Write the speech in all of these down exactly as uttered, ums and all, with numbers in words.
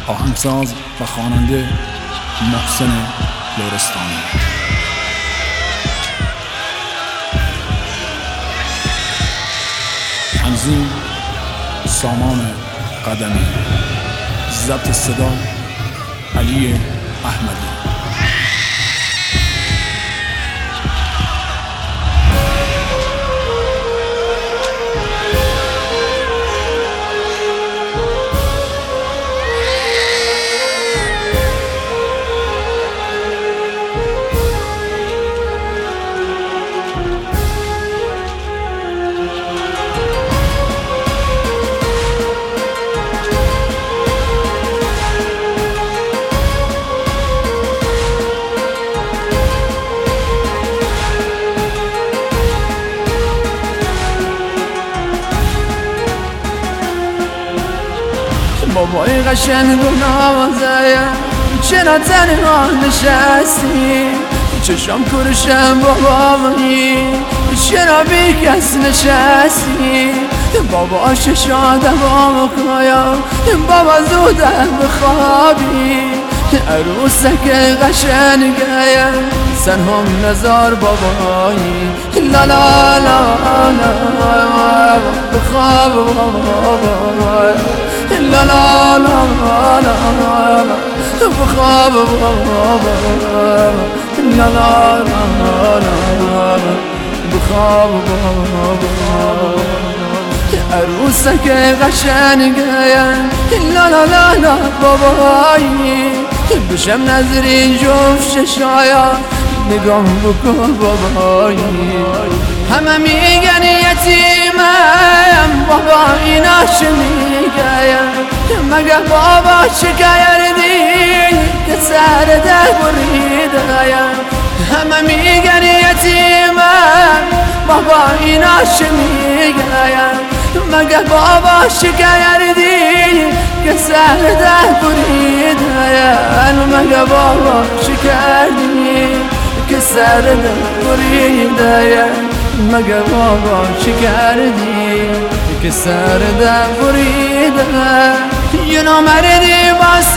آهنگساز و خواننده محسن لرستانی. تنظیم سامان قدمی. ضبط صدا علی احمدی. بابای قشنگ و نوازایم چرا تنها نشستی؟ چشم کرشم بابایی چرا بی کس نشستی؟ بابا ششادم آمکایم بابا زودم بخوابی عروسک قشنگایم سن هم نزار بابایی لا لا لا لا بخواب بابایی لا لا لا لا بخواب بابا لا لا لا لا بخواب بابا عروسک قشنگایم لا لا لا لا بابایی بشم نظری جفت ششایا نگاه بکن بابایی همه میگن یتیمم بابا اینا چه میگن مگه بابا چه کردی که سر ده بریدم همه میگن یتیمم بابا اینا چه میگن مگه بابا چه کردی که سر ده بریدم مگه بابا چه کردی که سر ده بریدم مگه بابا چه کردی که سر ده بریدم یه نامردی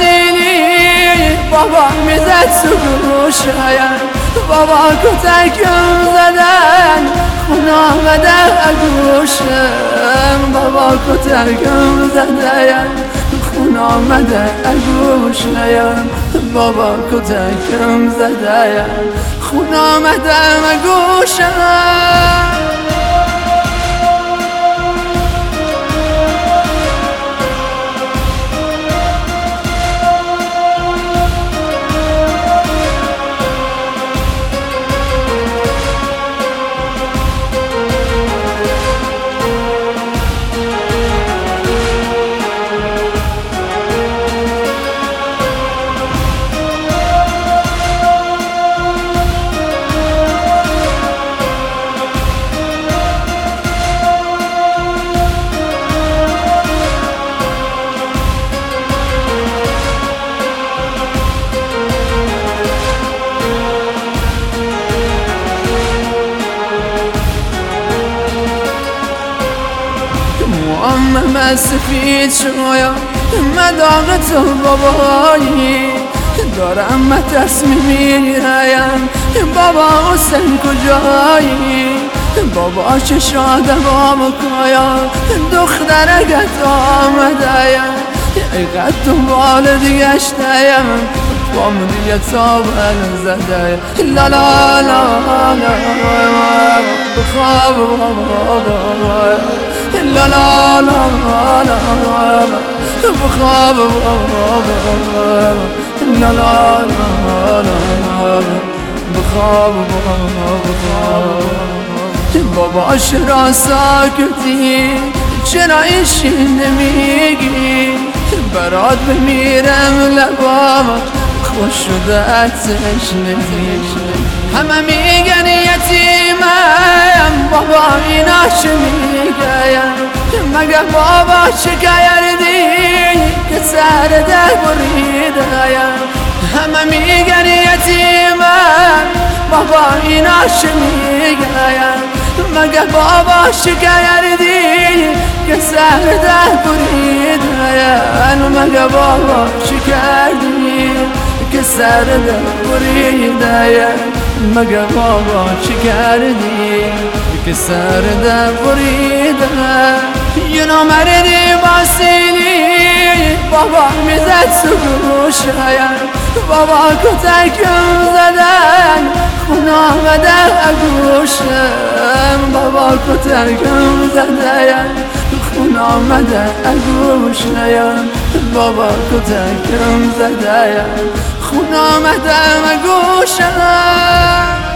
باسیلی بابا میزد سگوشایم بابا کتکم زدن خون آمده اگوشم بابا کتکم زدن خون آمده اگوشم بابا کتکم زدن خون آمده اگوشم من سفید شویا مداغ تو بابایی دارم مترس میمیرم بابا حسین کجایی بابا چه شادم آمکایا دخترگت آمدایم ایقد تو والدی گشتایم بام دیگه تابل زدایم لا لا لا لا بخواب بابا لا لا لا لا بخواب بابا لا لا لا لا بخواب بابا بابا چرا ساکتی چرا ایشی نمیگی برات بمیرم لبام خوش شده اتش نمیگی همه میگن یتیمم بابا اینا چه میگن مگه بابا چه کردی که سر ده بریدم همه میگن یتیمم بابا اینا چه میگن مگه بابا چه کردی که سر ده بریدم مگه مگه بابا چی کردی که سر دل بریده؟ مگه بابا چی کردی که سر دل بریده؟ یه نامردی باسیلی بابا میزد تو گوشم، بابا کتکم زدن خون آمده اگوشم، بابا کتکم زدن خون آمده اگوشم، بابا کتکم زدن خون آمده اگوشم.